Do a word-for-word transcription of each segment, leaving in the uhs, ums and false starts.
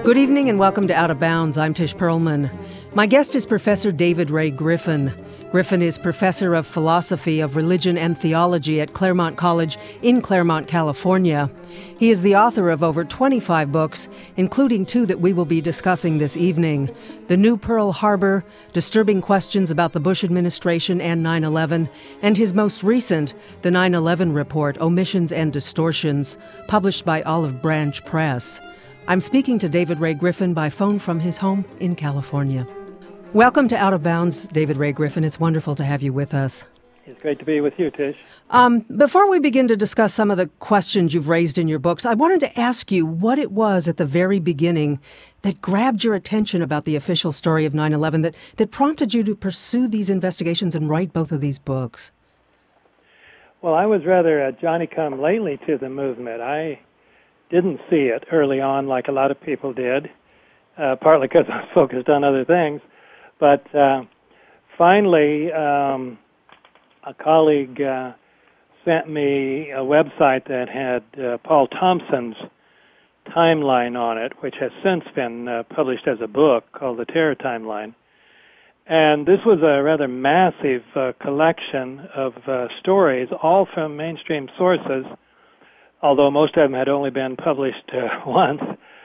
Good evening and welcome to Out of Bounds. I'm Tish Perlman. My guest is Professor David Ray Griffin. Griffin is Professor of Philosophy of Religion and Theology at Claremont College in Claremont, California. He is the author of over twenty-five books, including two that we will be discussing this evening: The New Pearl Harbor, Disturbing Questions About the Bush Administration and nine eleven, and his most recent, The nine eleven Report, Omissions and Distortions, published by Olive Branch Press. I'm speaking to David Ray Griffin by phone from his home in California. Welcome to Out of Bounds, David Ray Griffin. It's wonderful to have you with us. It's great to be with you, Tish. Um, before we begin to discuss some of the questions you've raised in your books, I wanted to ask you what it was at the very beginning that grabbed your attention about the official story of nine eleven, that, that prompted you to pursue these investigations and write both of these books. Well, I was rather a Johnny-come-lately to the movement. I didn't see it early on like a lot of people did, uh, partly because I was focused on other things. But uh, finally, um, a colleague uh, sent me a website that had uh, Paul Thompson's timeline on it, which has since been uh, published as a book called The Terror Timeline. And this was a rather massive uh, collection of uh, stories, all from mainstream sources, although most of them had only been published uh, once,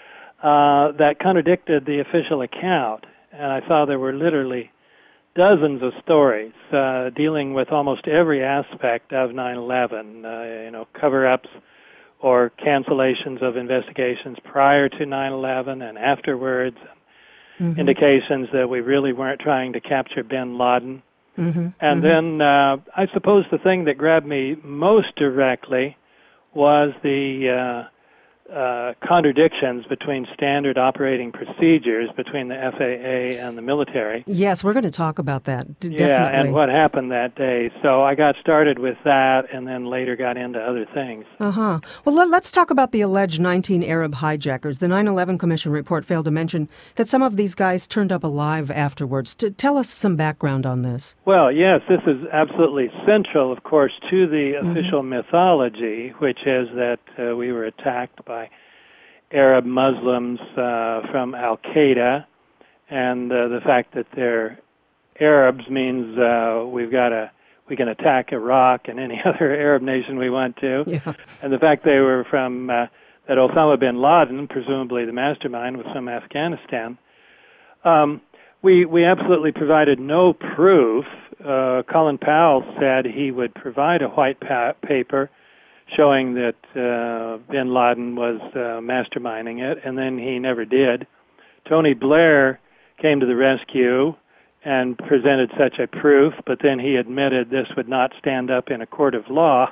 uh, that contradicted the official account. And I saw there were literally dozens of stories uh, dealing with almost every aspect of nine eleven, uh, you know, cover-ups or cancellations of investigations prior to nine eleven and afterwards, mm-hmm. indications that we really weren't trying to capture bin Laden. Mm-hmm. And mm-hmm. then uh, I suppose the thing that grabbed me most directly was the uh, uh, contradictions between standard operating procedures between the F A A and the military. Yes, we're going to talk about that. D- yeah, definitely. And what happened that day. So I got started with that and then later got into other things. Uh-huh. Well, let, let's talk about the alleged nineteen Arab hijackers. The nine eleven Commission report failed to mention that some of these guys turned up alive afterwards. To tell us some background on this. Well, yes, this is absolutely central, of course, to the mm-hmm. official mythology, which is that uh, we were attacked by Arab Muslims uh, from Al-Qaeda, and uh, the fact that they're Arabs means uh, we've got a we can attack Iraq and any other Arab nation we want to, yeah. and the fact they were from uh, that Osama bin Laden, presumably the mastermind, was from Afghanistan. Um, we we absolutely provided no proof. Uh, Colin Powell said he would provide a white pa- paper showing that uh, bin Laden was uh, masterminding it, and then he never did. Tony Blair came to the rescue and presented such a proof, but then he admitted this would not stand up in a court of law.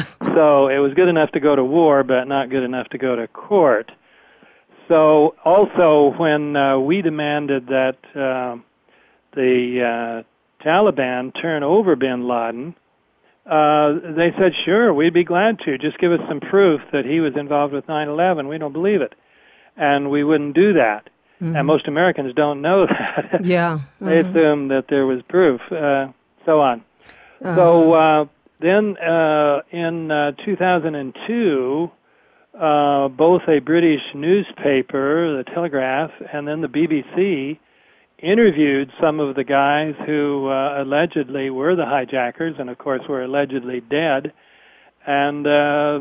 So it was good enough to go to war, but not good enough to go to court. So also when uh, we demanded that uh, the uh, Taliban turn over bin Laden, Uh, they said, sure, we'd be glad to. Just give us some proof that he was involved with nine eleven. We don't believe it. And we wouldn't do that. Mm-hmm. And most Americans don't know that. Yeah. Mm-hmm. They assume that there was proof, uh, so on. Uh-huh. So uh, then uh, in uh, two thousand two, uh, both a British newspaper, The Telegraph, and then the B B C interviewed some of the guys who uh, allegedly were the hijackers and, of course, were allegedly dead. And uh,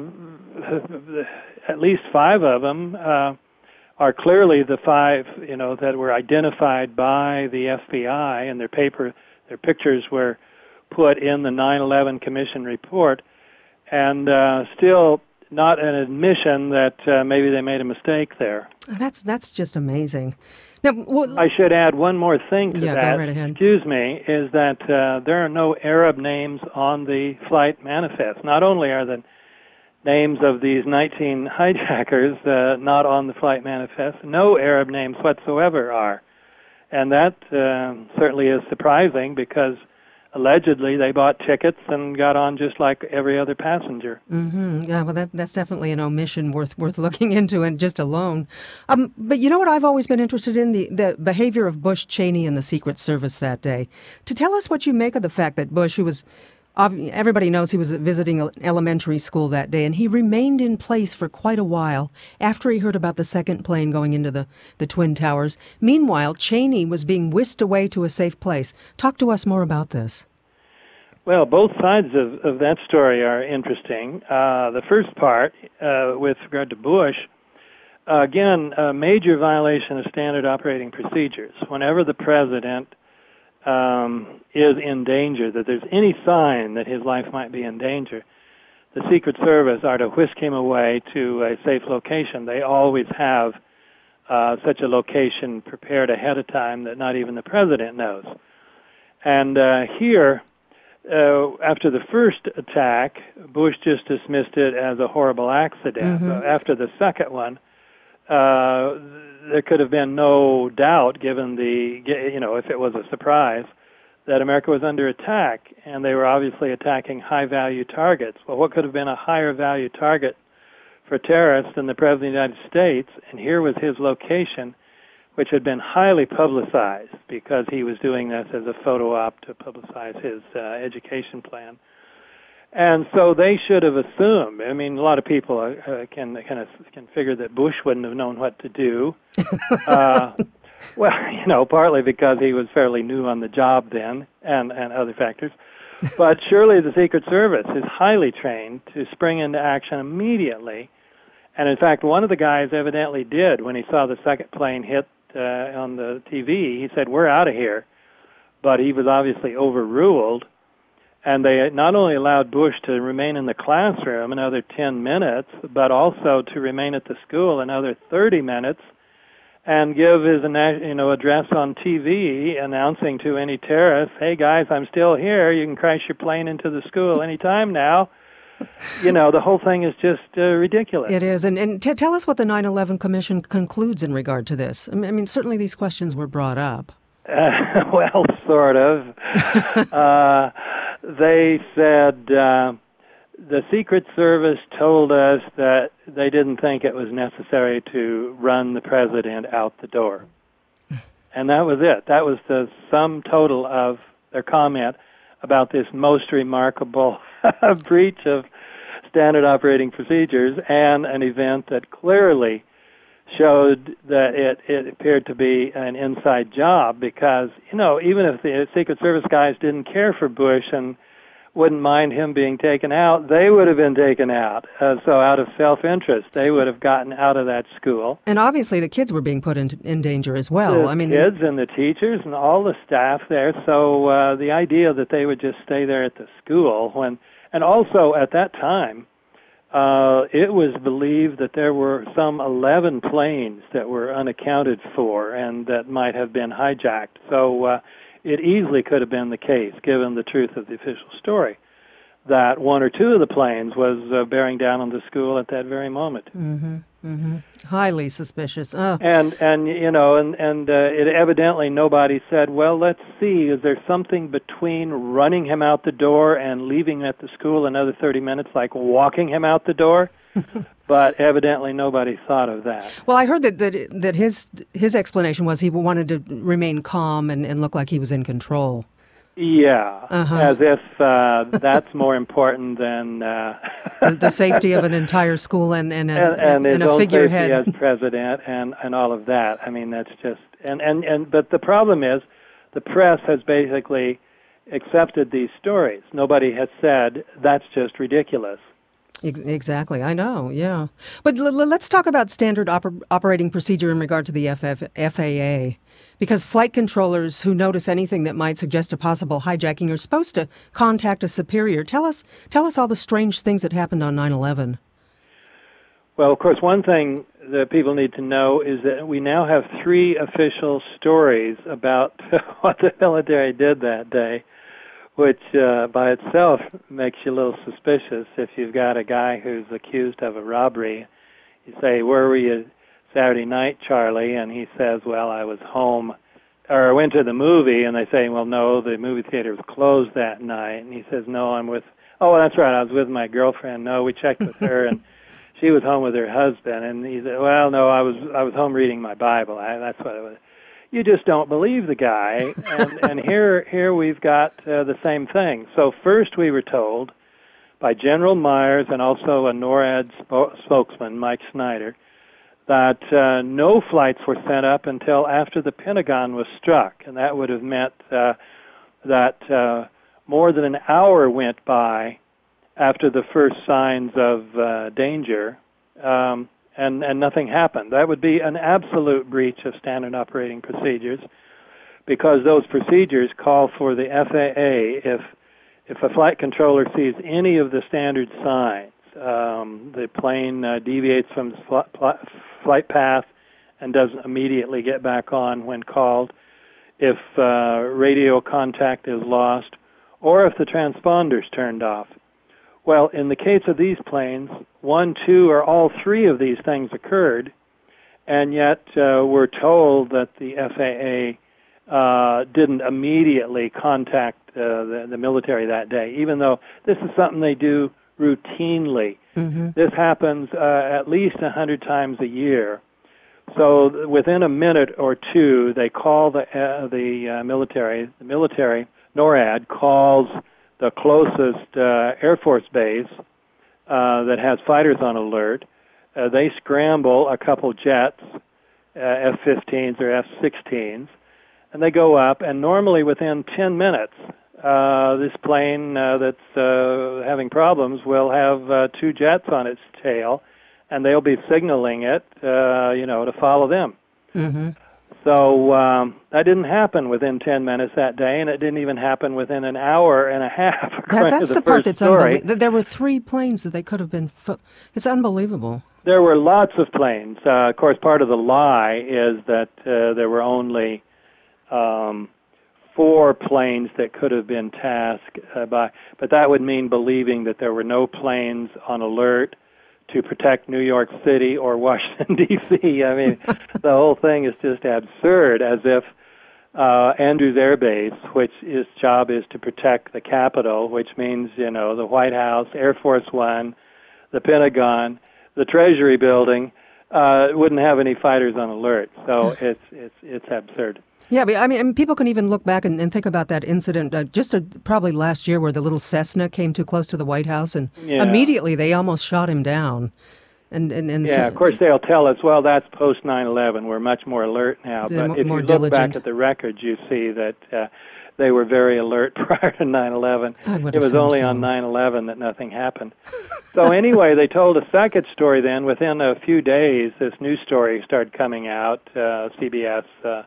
at least five of them uh, are clearly the five, you know, that were identified by the F B I, and their paper, their pictures were put in the nine eleven Commission report. And uh, still not an admission that uh, maybe they made a mistake there. That's that's just amazing. Now, well, I should add one more thing to yeah, that, go right ahead. excuse me, is that uh, there are no Arab names on the flight manifest. Not only are the names of these nineteen hijackers uh, not on the flight manifest, no Arab names whatsoever are. And that uh, certainly is surprising because allegedly they bought tickets and got on just like every other passenger. Mm-hmm. Yeah, well, that, that's definitely an omission worth worth looking into, and just alone. Um, but you know what I've always been interested in? The, the behavior of Bush, Cheney, and the Secret Service that day. To tell us what you make of the fact that Bush, who was Everybody knows he was visiting an elementary school that day, and he remained in place for quite a while after he heard about the second plane going into the, the Twin Towers. Meanwhile, Cheney was being whisked away to a safe place. Talk to us more about this. Well, both sides of, of that story are interesting. Uh, the first part, uh, with regard to Bush, uh, again, a major violation of standard operating procedures. Whenever the president Um, is in danger, that there's any sign that his life might be in danger, the Secret Service are to whisk him away to a safe location. They always have uh, such a location prepared ahead of time that not even the president knows. And uh, here, uh, after the first attack, Bush just dismissed it as a horrible accident. Mm-hmm. So after the second one, uh, there could have been no doubt, given the, you know, if it was a surprise, that America was under attack, and they were obviously attacking high-value targets. Well, what could have been a higher-value target for terrorists than the President of the United States? And here was his location, which had been highly publicized because he was doing this as a photo op to publicize his uh, education plan. And so they should have assumed. I mean, a lot of people uh, can kind of can figure that Bush wouldn't have known what to do. uh, well, you know, partly because he was fairly new on the job then, and and other factors. But surely the Secret Service is highly trained to spring into action immediately. And in fact, one of the guys evidently did when he saw the second plane hit uh, on the T V. He said, "We're out of here," but he was obviously overruled. And they not only allowed Bush to remain in the classroom another ten minutes, but also to remain at the school another thirty minutes and give his you know, address on T V announcing to any terrorists, "Hey, guys, I'm still here. You can crash your plane into the school anytime now." You know, the whole thing is just uh, ridiculous. It is. And, and t- tell us what the nine eleven Commission concludes in regard to this. I mean, I mean certainly these questions were brought up. Uh, well, sort of. uh, they said uh, the Secret Service told us that they didn't think it was necessary to run the president out the door. And that was it. That was the sum total of their comment about this most remarkable breach of standard operating procedures and an event that clearly showed that it, it appeared to be an inside job because, you know, even if the Secret Service guys didn't care for Bush and wouldn't mind him being taken out, they would have been taken out. Uh, so out of self-interest, they would have gotten out of that school. And obviously the kids were being put in, in danger as well. The I mean, kids and the teachers and all the staff there. So uh, the idea that they would just stay there at the school when, and also at that time, Uh, it was believed that there were some eleven planes that were unaccounted for and that might have been hijacked. So uh, it easily could have been the case, given the truth of the official story, that one or two of the planes was uh, bearing down on the school at that very moment. Mm-hmm, mm-hmm. Highly suspicious. Oh. And, and you know, and, and uh, it evidently nobody said, well, let's see, is there something between running him out the door and leaving at the school another thirty minutes, like walking him out the door? But evidently nobody thought of that. Well, I heard that that, that his his explanation was he wanted to remain calm and, and look like he was in control. Yeah, uh-huh. As if uh, that's more important than uh, the, the safety of an entire school and and a, and, and, and his a own figurehead safety as president and, and all of that. I mean, that's just and, and, and but the problem is, the press has basically accepted these stories. Nobody has said that's just ridiculous. Exactly, I know, yeah. But l- l- let's talk about standard oper- operating procedure in regard to the F F- F A A. Because flight controllers who notice anything that might suggest a possible hijacking are supposed to contact a superior. Tell us, tell us all the strange things that happened on nine eleven. Well, of course, one thing that people need to know is that we now have three official stories about what the military did that day, which uh, by itself makes you a little suspicious. If you've got a guy who's accused of a robbery, you say, where were you Saturday night, Charlie? And he says, well, I was home, or I went to the movie, and they say, well, no, the movie theater was closed that night. And he says, no, I'm with, oh, that's right, I was with my girlfriend. No, we checked with her, and she was home with her husband. And he said, well, no, I was I was home reading my Bible. I, that's what it was. you just don't believe the guy. And, and here, here we've got uh, the same thing. So first we were told by General Myers and also a NORAD sp- spokesman, Mike Snyder, that uh, no flights were sent up until after the Pentagon was struck, and that would have meant uh, that uh, more than an hour went by after the first signs of uh, danger, um, and, and nothing happened. That would be an absolute breach of standard operating procedures, because those procedures call for the F A A, if if a flight controller sees any of the standard signs, um, the plane uh, deviates from the fl- pl- flight path and doesn't immediately get back on when called, if uh, radio contact is lost, or if the transponder's turned off. Well, in the case of these planes, one, two, or all three of these things occurred, and yet uh, we're told that the F A A uh, didn't immediately contact uh, the, the military that day, even though this is something they do routinely. Mm-hmm. This happens uh, at least a hundred times a year. So th- within a minute or two, they call the uh, the uh, military. The military, NORAD, calls the closest uh, Air Force base uh, that has fighters on alert. Uh, they scramble a couple jets, uh, F fifteens or F sixteens, and they go up, and normally within ten minutes, uh, this plane uh, that's uh, having problems will have uh, two jets on its tail, and they'll be signaling it, uh, you know, to follow them. Mm-hmm. So um, that didn't happen within ten minutes that day, and it didn't even happen within an hour and a half. That, that's to the, the part first that's story. unbelievable. There were three planes that they could have been... Fo- it's unbelievable. There were lots of planes. Uh, of course, part of the lie is that uh, there were only um, four planes that could have been tasked uh, by... But that would mean believing that there were no planes on alert to protect New York City or Washington, D C I mean, the whole thing is just absurd, as if uh, Andrews Air Base, which its job is to protect the Capitol, which means, you know, the White House, Air Force One, the Pentagon, the Treasury Building, uh, wouldn't have any fighters on alert. So it's it's it's absurd. Yeah, but I mean, I mean, people can even look back and, and think about that incident uh, just uh, probably last year where the little Cessna came too close to the White House, and yeah. immediately they almost shot him down. And, and, and yeah, so, of course they'll tell us, well, that's post nine eleven. We're much more alert now. But if you look diligent. back at the records, you see that uh, they were very alert prior to nine eleven. It was only so. on nine eleven that nothing happened. So anyway, they told a second story then. Within a few days, this news story started coming out, uh, C B S uh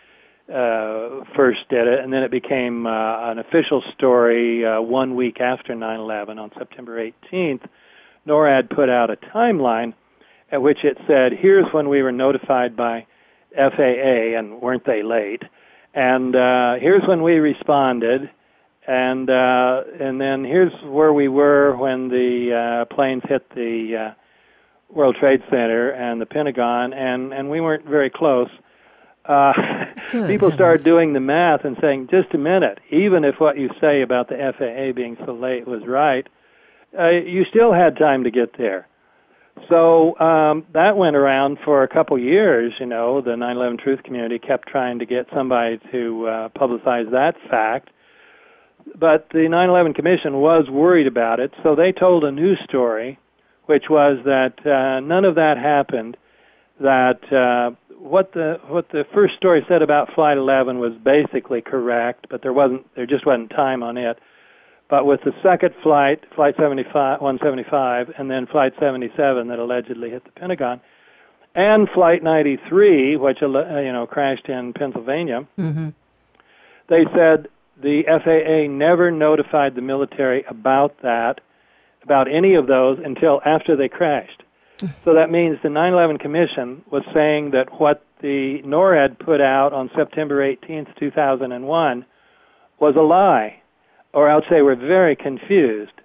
Uh, first did it, and then it became uh, an official story uh, one week after nine eleven on September eighteenth. NORAD put out a timeline at which it said, here's when we were notified by F A A, and weren't they late, and uh, here's when we responded, and uh, and then here's where we were when the uh, planes hit the uh, World Trade Center and the Pentagon, and, and we weren't very close. Uh, people started doing the math and saying, just a minute, even if what you say about the F A A being so late was right, uh, you still had time to get there. So um, that went around for a couple years, you know. The nine eleven Truth community kept trying to get somebody to uh, publicize that fact. But the nine eleven Commission was worried about it, so they told a news story, which was that uh, none of that happened, that... Uh, What the what the first story said about Flight eleven was basically correct, but there wasn't there just wasn't time on it. But with the second flight, Flight seventy-five, one seventy-five, and then Flight seventy-seven that allegedly hit the Pentagon, and Flight ninety-three, which uh, you know crashed in Pennsylvania, mm-hmm. they said the F A A never notified the military about that, about any of those until after they crashed. So that means the nine eleven Commission was saying that what the NORAD put out on September eighteenth, two thousand one was a lie, or I'll say we're very confused.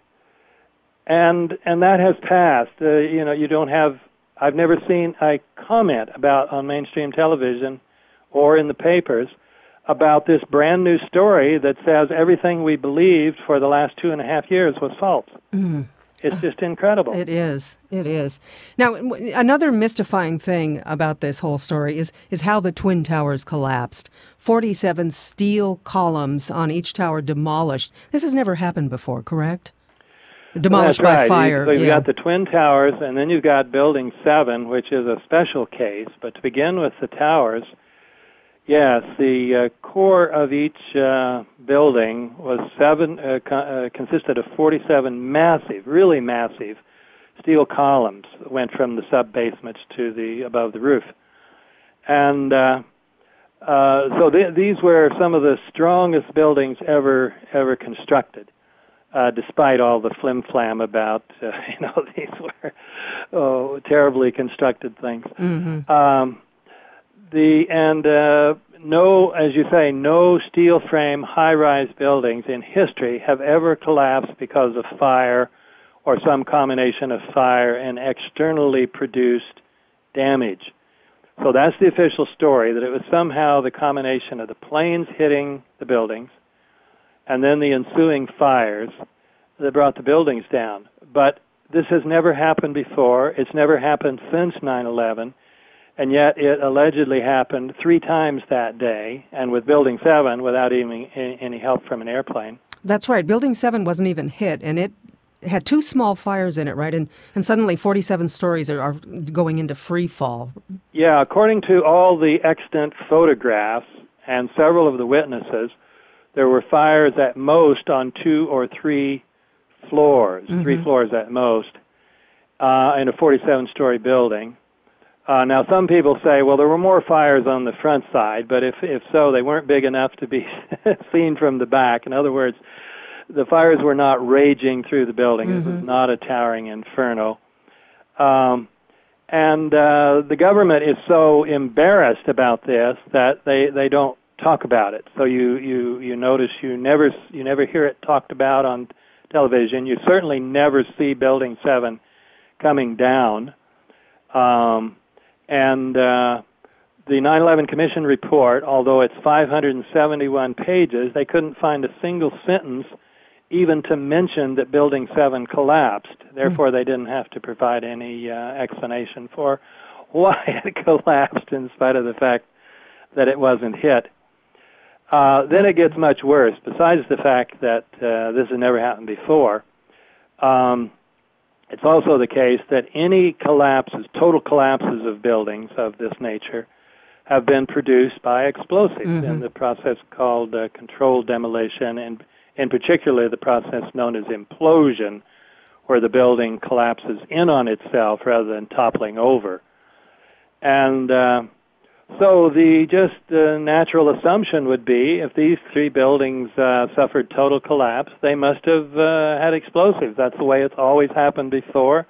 And and that has passed. Uh, you know, you don't have, I've never seen a comment about on mainstream television or in the papers about this brand new story that says everything we believed for the last two and a half years was false. Mm. It's just incredible. It is. It is. Now, w- another mystifying thing about this whole story is, is how the Twin Towers collapsed. forty-seven steel columns on each tower demolished. This has never happened before, correct? Demolished That's right. by fire. So you've yeah. got the Twin Towers, and then you've got Building seven, which is a special case. But to begin with the towers, yes, the uh, core of each uh, building was seven, uh, co- uh, consisted of forty-seven massive, really massive steel columns that went from the sub-basements to the above the roof. And uh, uh, so th- these were some of the strongest buildings ever ever constructed. Uh, despite all the flim-flam about, uh, you know, these were oh, terribly constructed things. Mm-hmm. Um, the and uh, no, as you say, no steel frame high-rise buildings in history have ever collapsed because of fire or some combination of fire and externally produced damage. So that's the official story, that it was somehow the combination of the planes hitting the buildings and then the ensuing fires that brought the buildings down. But this has never happened before. It's never happened since nine eleven, and yet it allegedly happened three times that day, and with Building seven without even any help from an airplane. That's right. Building seven wasn't even hit, and it had two small fires in it, right? And and suddenly forty-seven stories are, are going into free fall. Yeah, according to all the extant photographs and several of the witnesses, there were fires at most on two or three floors, mm-hmm. three floors at most, uh, in a forty-seven-story building. Uh, now, some people say, well, there were more fires on the front side, but if if so, they weren't big enough to be seen from the back. In other words, the fires were not raging through the building. Mm-hmm. It was not a towering inferno. Um, and uh, the government is so embarrassed about this that they, they don't talk about it. So you, you, you notice you never you never hear it talked about on television. You certainly never see Building seven coming down. Um, and uh, the nine eleven Commission report, although it's five hundred seventy-one pages, they couldn't find a single sentence even to mention that Building seven collapsed. Therefore, mm. they didn't have to provide any uh, explanation for why it collapsed in spite of the fact that it wasn't hit. Uh, then it gets much worse. Besides the fact that uh, this has never happened before, um, it's also the case that any collapses, total collapses of buildings of this nature, have been produced by explosives mm-hmm. in the process called uh, controlled demolition, and in particular the process known as implosion, where the building collapses in on itself rather than toppling over. And uh, so the just uh, natural assumption would be if these three buildings uh, suffered total collapse, they must have uh, had explosives. That's the way it's always happened before.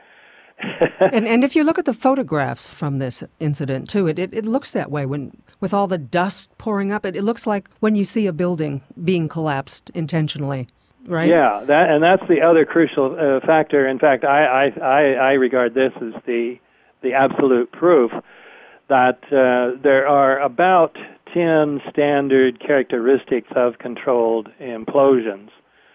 and and if you look at the photographs from this incident too, it, it, it looks that way when with all the dust pouring up. It, it looks like when you see a building being collapsed intentionally, right? Yeah, that and that's the other crucial uh, factor. In fact, I, I I I regard this as the the absolute proof that uh, there are about ten standard characteristics of controlled implosions,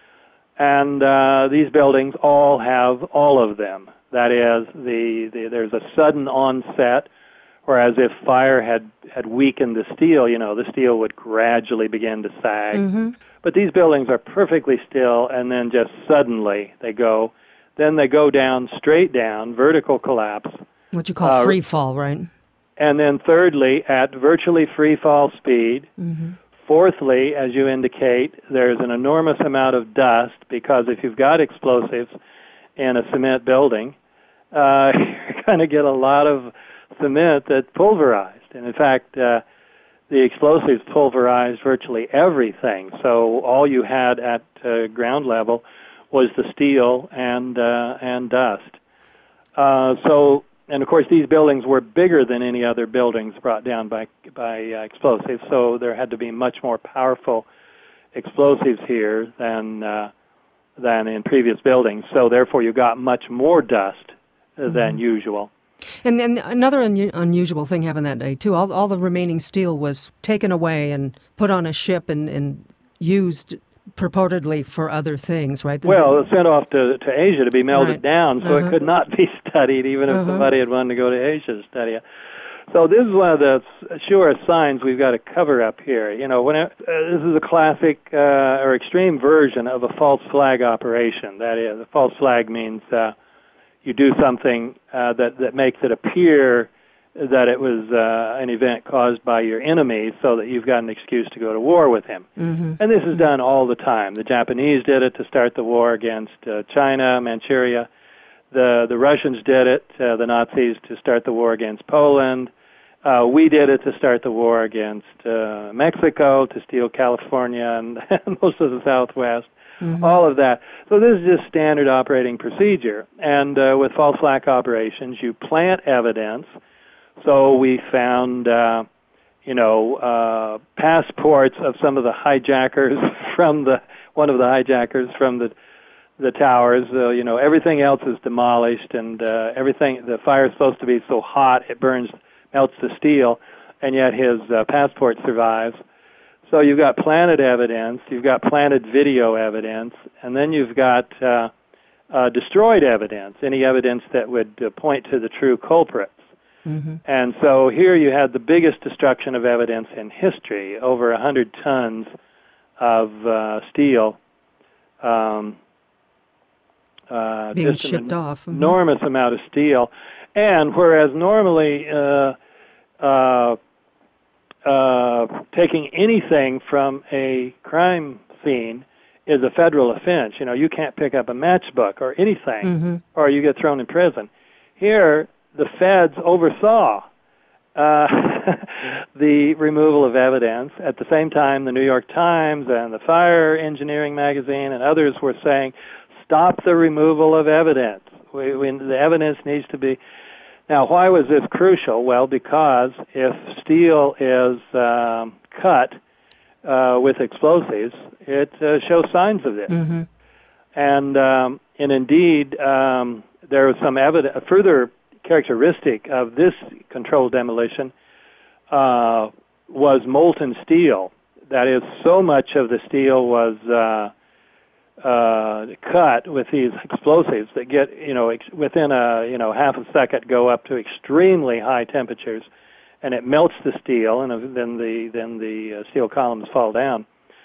and uh, these buildings all have all of them. That is, the, the there's a sudden onset, whereas if fire had, had weakened the steel, you know, the steel would gradually begin to sag. Mm-hmm. But these buildings are perfectly still, and then just suddenly they go. Then they go down, straight down, vertical collapse. What you call uh, free fall, right? And then thirdly, at virtually free fall speed. Mm-hmm. Fourthly, as you indicate, there's an enormous amount of dust, because if you've got explosives in a cement building, uh, you're going to get a lot of cement that's pulverized. And in fact, uh, the explosives pulverized virtually everything. So all you had at uh, ground level was the steel and uh, and dust. Uh, so, and of course, these buildings were bigger than any other buildings brought down by by uh, explosives. So there had to be much more powerful explosives here than Uh, than in previous buildings, so therefore you got much more dust uh, mm-hmm. than usual. And then another un- unusual thing happened that day, too. All, all the remaining steel was taken away and put on a ship and, and used purportedly for other things, right? Well, it sent off to, to Asia to be melted right. down, so uh-huh. it could not be studied, even if uh-huh. somebody had wanted to go to Asia to study it. So this is one of the surest signs we've got to cover up here. You know, when it, uh, this is a classic uh, or extreme version of a false flag operation. That is, a false flag means uh, you do something uh, that that makes it appear that it was uh, an event caused by your enemy, so that you've got an excuse to go to war with him. Mm-hmm. And this is done all the time. The Japanese did it to start the war against uh, China, Manchuria. The the Russians did it, uh, the Nazis, to start the war against Poland. Uh, we did it to start the war against uh, Mexico, to steal California and most of the Southwest, mm-hmm. all of that. So this is just standard operating procedure. And uh, with false flag operations, you plant evidence. So we found, uh, you know, uh, passports of some of the hijackers from the, one of the hijackers from the the towers. Uh, you know, everything else is demolished, and uh, everything, the fire is supposed to be so hot it burns, melts the steel, and yet his uh, passport survives. So you've got planted evidence, you've got planted video evidence, and then you've got uh, uh, destroyed evidence, any evidence that would uh, point to the true culprits. Mm-hmm. And so here you had the biggest destruction of evidence in history, over one hundred tons of uh, steel um, uh, being just shipped an off. Mm-hmm. Enormous amount of steel. And whereas normally uh, uh, uh, taking anything from a crime scene is a federal offense, you know, you can't pick up a matchbook or anything, mm-hmm. or you get thrown in prison. Here, the feds oversaw uh, the removal of evidence. At the same time, the New York Times and the Fire Engineering magazine and others were saying, stop the removal of evidence. We, we, the evidence needs to be... Now, why was this crucial? Well, because if steel is um, cut uh, with explosives, it uh, shows signs of this. Mm-hmm. And, um, and indeed, um, there was some evidence, a further characteristic of this controlled demolition uh, was molten steel. That is, so much of the steel was uh, uh, cut with these explosives that get, you know, ex- within a, you know, half a second go up to extremely high temperatures, and it melts the steel, and then the then the uh, steel columns fall down.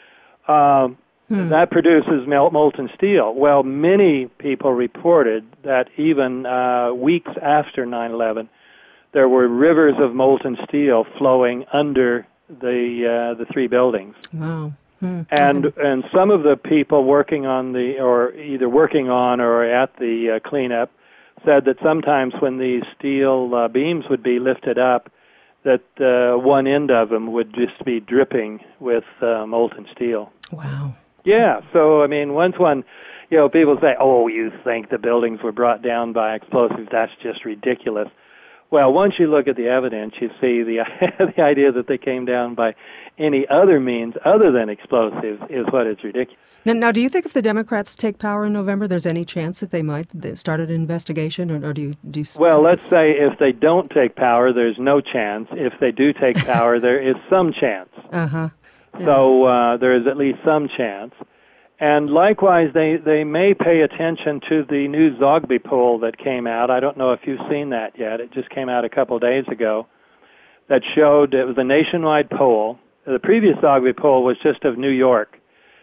Um, Hmm. That produces molten steel. Well, many people reported that even uh, weeks after nine eleven, there were rivers of molten steel flowing under the uh, the three buildings. Wow. Hmm. And okay. and some of the people working on the, or either working on or at the uh, cleanup, said that sometimes when these steel uh, beams would be lifted up, that uh, one end of them would just be dripping with uh, molten steel. Wow. Yeah, so, I mean, once one, you know, people say, oh, you think the buildings were brought down by explosives, that's just ridiculous. Well, once you look at the evidence, you see the the idea that they came down by any other means other than explosives is what is ridiculous. Now, now, do you think if the Democrats take power in November, there's any chance that they might start an investigation, or, or do you... Do you well, let's say if they don't take power, there's no chance. If they do take power, there is some chance. Uh-huh. Yeah. So uh, there is at least some chance. And likewise, they, they may pay attention to the new Zogby poll that came out. I don't know if you've seen that yet. It just came out a couple of days ago. That showed, it was a nationwide poll. The previous Zogby poll was just of New York.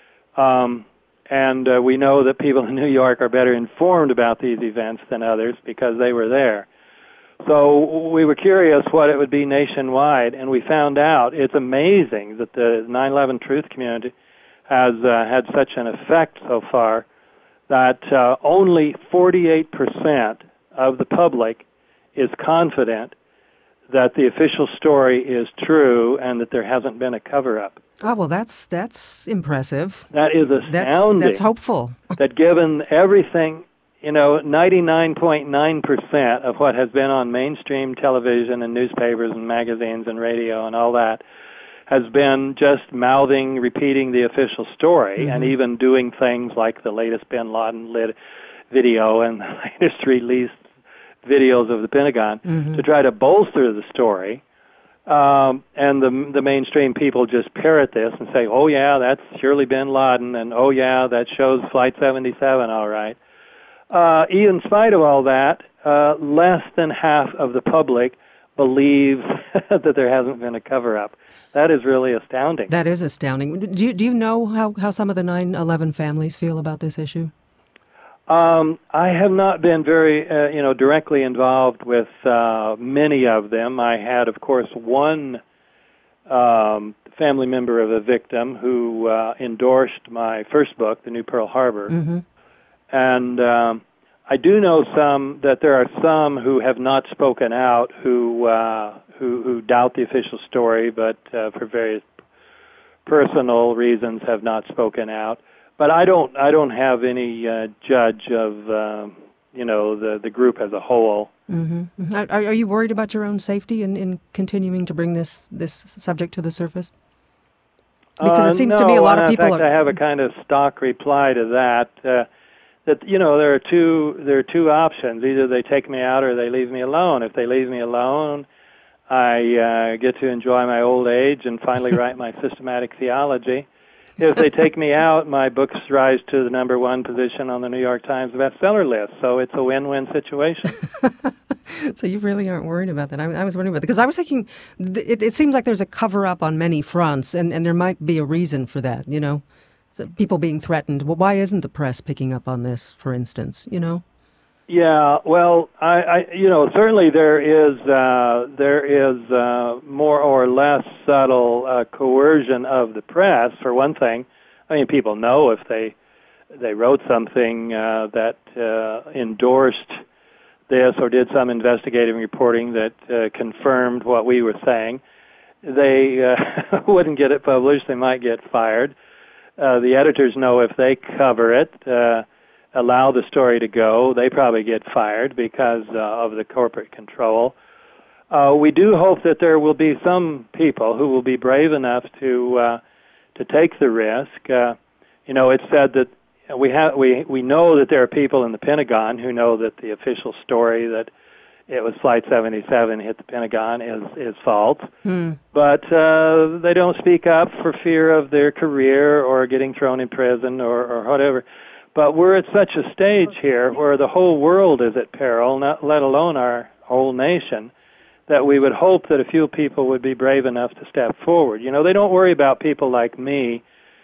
Um, and uh, we know that people in New York are better informed about these events than others because they were there. So we were curious what it would be nationwide, and we found out it's amazing that the nine eleven truth community has uh, had such an effect so far that uh, only forty-eight percent of the public is confident that the official story is true and that there hasn't been a cover-up. Oh, well, that's that's impressive. That is astounding. That's, that's hopeful. That given everything... You know, ninety-nine point nine percent of what has been on mainstream television and newspapers and magazines and radio and all that has been just mouthing, repeating the official story, mm-hmm. and even doing things like the latest bin Laden lit video and the latest released videos of the Pentagon mm-hmm. to try to bolster the story. Um, and the the mainstream people just parrot this and say, oh, yeah, that's surely bin Laden, and oh, yeah, that shows Flight seventy-seven, all right. Uh, in spite of all that, uh, less than half of the public believes that there hasn't been a cover-up. That is really astounding. That is astounding. Do you, do you know how, how some of the nine eleven families feel about this issue? Um, I have not been very, uh, you know, directly involved with uh, many of them. I had, of course, one um, family member of a victim who uh, endorsed my first book, The New Pearl Harbor. Mm-hmm. And um, I do know some that there are some who have not spoken out, who uh, who, who doubt the official story, but uh, for various personal reasons have not spoken out. But I don't. I don't have any uh, judge of, uh, you know, the the group as a whole. Mm-hmm. Are, are you worried about your own safety in, in continuing to bring this this subject to the surface? Because it seems uh, no, to me a lot of in people. fact, are... I have a kind of stock reply to that. Uh, that you know, there are two there are two options. Either they take me out or they leave me alone. If they leave me alone, I uh, get to enjoy my old age and finally write my systematic theology. If they take me out, my books rise to the number one position on the New York Times bestseller list. So it's a win-win situation. So you really aren't worried about that. I, I was wondering about that because I was thinking it, it seems like there's a cover-up on many fronts, and, and there might be a reason for that, you know, so people being threatened. Well, why isn't the press picking up on this, for instance, you know? Yeah, well, I, I you know, certainly there is uh, there is uh, more or less subtle uh, coercion of the press. For one thing, I mean, people know if they they wrote something uh, that uh, endorsed this or did some investigative reporting that uh, confirmed what we were saying, they uh, wouldn't get it published. They might get fired. Uh, the editors know if they cover it. Uh, allow the story to go, they probably get fired because uh, of the corporate control. Uh, we do hope that there will be some people who will be brave enough to uh, to take the risk. Uh, you know, it's said that we have we we know that there are people in the Pentagon who know that the official story that it was Flight seventy-seven hit the Pentagon is is false, hmm. but uh, they don't speak up for fear of their career or getting thrown in prison or, or whatever. But we're at such a stage here where the whole world is at peril, not let alone our whole nation, that we would hope that a few people would be brave enough to step forward. You know, they don't worry about people like me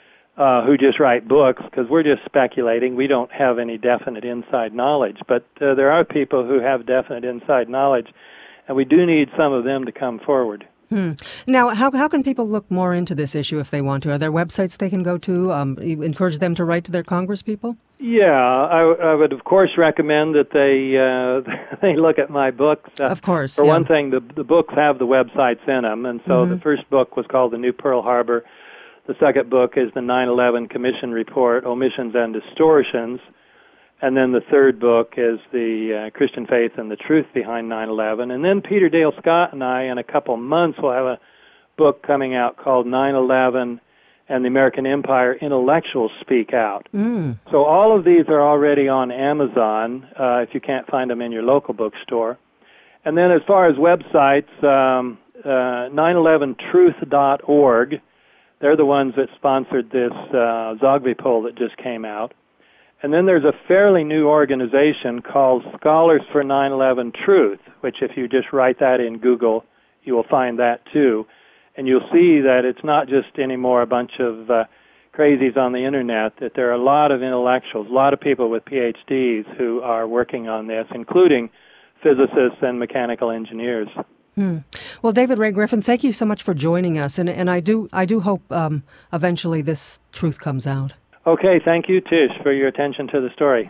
uh, who just write books because we're just speculating. We don't have any definite inside knowledge. But uh, there are people who have definite inside knowledge, and we do need some of them to come forward. Hmm. Now, how how can people look more into this issue if they want to? Are there websites they can go to? Um, you encourage them to write to their congresspeople? Yeah, I, I would, of course, recommend that they uh, they look at my books. Uh, of course. For yeah. one thing, the the books have the websites in them, and so mm-hmm. the first book was called The New Pearl Harbor. The second book is the nine eleven Commission Report, Omissions and Distortions. And then the third book is the uh, Christian Faith and the Truth Behind nine eleven. And then Peter Dale Scott and I, in a couple months, will have a book coming out called nine eleven and the American Empire, Intellectuals Speak Out. Mm. So all of these are already on Amazon, uh, if you can't find them in your local bookstore. And then as far as websites, um, uh, nine eleven truth dot org, they're the ones that sponsored this uh, Zogby poll that just came out. And then there's a fairly new organization called Scholars for nine eleven Truth, which if you just write that in Google, you will find that too. And you'll see that it's not just anymore a bunch of uh, crazies on the Internet, that there are a lot of intellectuals, a lot of people with P H Ds who are working on this, including physicists and mechanical engineers. Hmm. Well, David Ray Griffin, thank you so much for joining us, and, and I do I do hope um, eventually this truth comes out. Okay, thank you, Tish, for your attention to the story.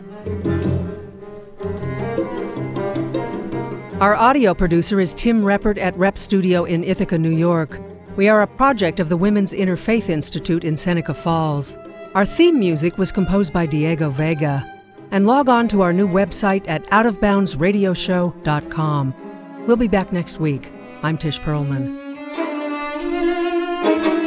Our audio producer is Tim Reppert at Rep Studio in Ithaca, New York. We are a project of the Women's Interfaith Institute in Seneca Falls. Our theme music was composed by Diego Vega. And log on to our new website at out of bounds radio show dot com. We'll be back next week. I'm Tish Perlman.